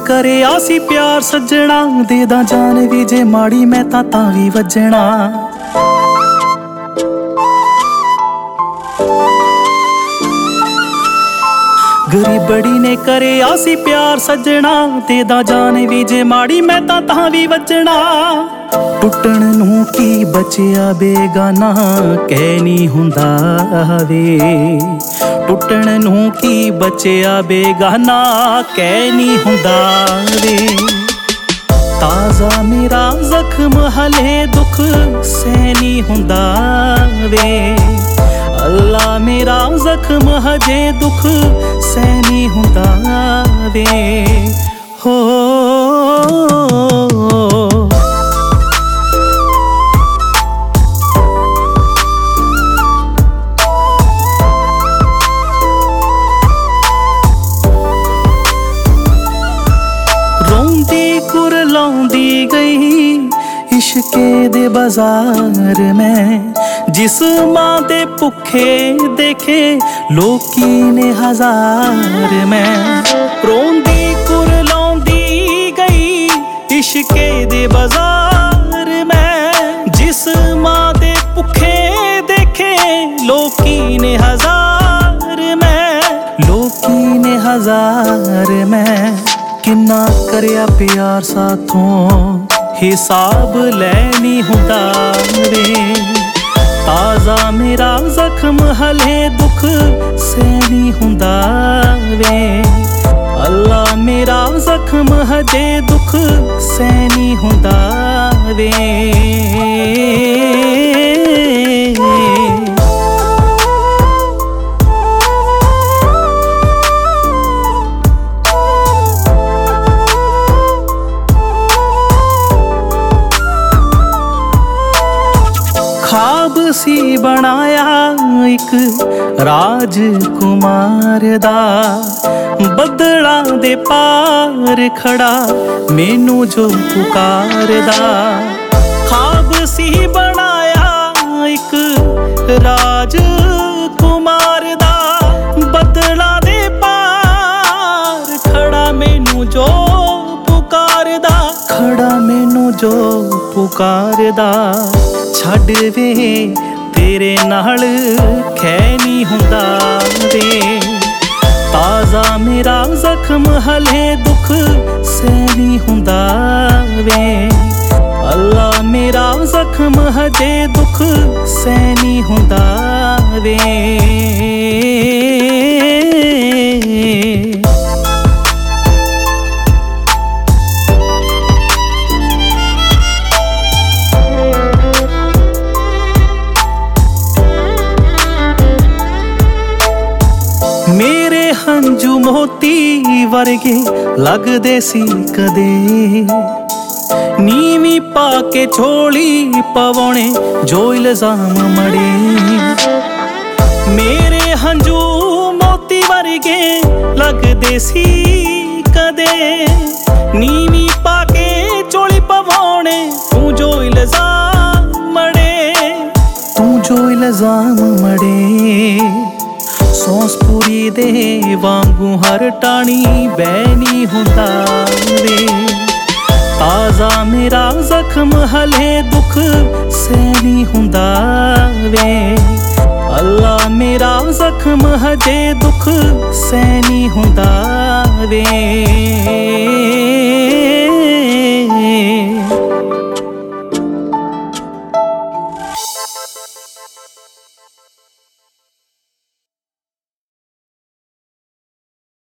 ਕਰਿਆ ਸੀ ਪਿਆਰ ਸੱਜਣਾ, ਦੇ ਦਾਂ ਜਾਨ ਵੀ ਜੇ ਮਾੜੀ ਮੈਂ ਤਾਂ ਵੀ ਵੱਜਣਾ। ਗਰੀਬੜੀ ਨੇ ਕਰਿਆ ਸੀ ਪਿਆਰ ਸੱਜਣਾ, ਦੇ ਦਾਂ ਜਾਨ ਵੀ ਜੇ ਮਾੜੀ ਮੈਂ ਤਾਂ ਵੀ ਵੱਜਣਾ। ਟੁੱਟਣ ਨੂੰ ਕੀ ਬਚਿਆ ਬੇਗਾਨਾ, ਕਹਿ ਨਹੀਂ ਹੁੰਦਾ ਵੇ। ਟੁੱਟਣ ਨੂੰ ਕੀ ਬਚਿਆ ਬੇਗਾਨਾ, ਕਹਿ ਨਹੀਂ ਹੁੰਦਾ ਵੇ। ਤਾਜ਼ਾ ਮੇਰਾ ਜ਼ਖਮ ਹਲੇ ਦੁੱਖ ਸਹਿ ਨਹੀਂ ਹੁੰਦਾ ਵੇ। ਅੱਲਾ ਮੇਰਾ ਜ਼ਖਮ ਹਜੇ ਦੁੱਖ ਸਹਿ ਨਹੀਂ ਹੁੰਦਾ ਵੇ। ਹੋ ਰੋਂਦੀ ਕੁਰਲਾਉਂਦੀ ਗਈ ਇਸ਼ਕੇ ਦੇ ਬਾਜ਼ਾਰ ਮੈਂ, ਜਿਸ ਮਾਂ ਦੇ ਭੁੱਖੇ ਦੇਖੇ ਲੋਕੀ ਨੇ ਹਜ਼ਾਰ ਮੈਂ। ਰੋਂਦੀ ਕੁਰਲਾਉਂਦੀ ਗਈ ਇਸ਼ਕੇ ਦੇ ਬਾਜ਼ਾਰ ਮੈਂ, ਜਿਸ ਮਾਂ ਦੇ ਭੁੱਖੇ ਦੇਖੇ ਲੋਕੀ ਨੇ ਹਜ਼ਾਰ ਮੈਂ। ਲੋਕੀ ਨੇ ਹਜ਼ਾਰ ਮੈਂ। ਕਿੰਨਾ ਕਰਿਆ ਪਿਆਰ ਸਾਥੋਂ ਹਿਸਾਬ ਲੈ ਨਹੀਂ ਹੁੰਦਾ ਵੇ। ਤਾਜ਼ਾ ਮੇਰਾ ਜ਼ਖਮ ਹਲੇ ਦੁੱਖ ਸਹਿ ਨਹੀਂ ਹੁੰਦਾ ਵੇ। ਅੱਲਾ ਮੇਰਾ ਜ਼ਖਮ ਹਜੇ ਦੁੱਖ ਸਹਿ ਨਹੀਂ ਹੁੰਦਾ ਵੇ। ख्वाब सी बनाया एक राजकुमार दा, बदलां दे पार खड़ा मैनू जो पुकारदा। ख्वाब सी बनाया एक राजकुमार दा, बदलां दे पार खड़ा मैनू जो पुकारदा। खड़ा मैनू जो पुकारदा। ਛੱਡ ਵੇ ਤੇਰੇ ਨਾਲ ਖਹਿ ਨਹੀਂ ਹੁੰਦਾ ਵੇ। ਤਾਜ਼ਾ ਮੇਰਾ ਜ਼ਖਮ ਹਲੇ ਦੁੱਖ ਸਹਿ ਨਹੀਂ ਹੁੰਦਾ ਵੇ। ਅੱਲਾ ਮੇਰਾ ਜ਼ਖਮ ਹਜੇ ਦੁੱਖ ਸਹਿ ਨਹੀਂ ਹੁੰਦਾ ਵੇ। ਮੇਰੇ ਹੰਝੂ ਮੋਤੀ ਵਰਗੇ ਲੱਗਦੇ ਸੀ ਕਦੇ, ਨੀਵੀਂ ਪਾ ਕੇ ਝੋਲੀ ਪਵਾਉਣੇ ਜੋ ਇਲਜ਼ਾਮ ਮੜੇ। ਮੇਰੇ ਹੰਝੂ ਮੋਤੀ ਵਰਗੇ ਲੱਗਦੇ ਸੀ ਕਦੇ, ਨੀਵੀਂ ਪਾ ਕੇ ਝੋਲੀ ਪਵਾਉਣੇ ਤੂੰ ਜੋ ਇਲਜ਼ਾਮ ਮੜੇ। ਤੂੰ ਜੋ ਇਲਜ਼ਾਮ ਮੜੇ। ਸੌਂਸਪੁਰੀ ਦੇ ਵਾਂਗੂ ਹਰ ਟਾਣੀ ਬਹਿ ਨਹੀਂ ਹੁੰਦਾ ਵੇ। ਤਾਜ਼ਾ ਮੇਰਾ ਜ਼ਖਮ ਹਲੇ ਦੁੱਖ ਸਹਿ ਨਹੀਂ ਹੁੰਦਾ ਵੇ। ਅੱਲਾ ਮੇਰਾ ਜ਼ਖਮ ਹਜੇ ਦੁੱਖ ਸਹਿ ਨਹੀਂ ਹੁੰਦਾ ਵੇ।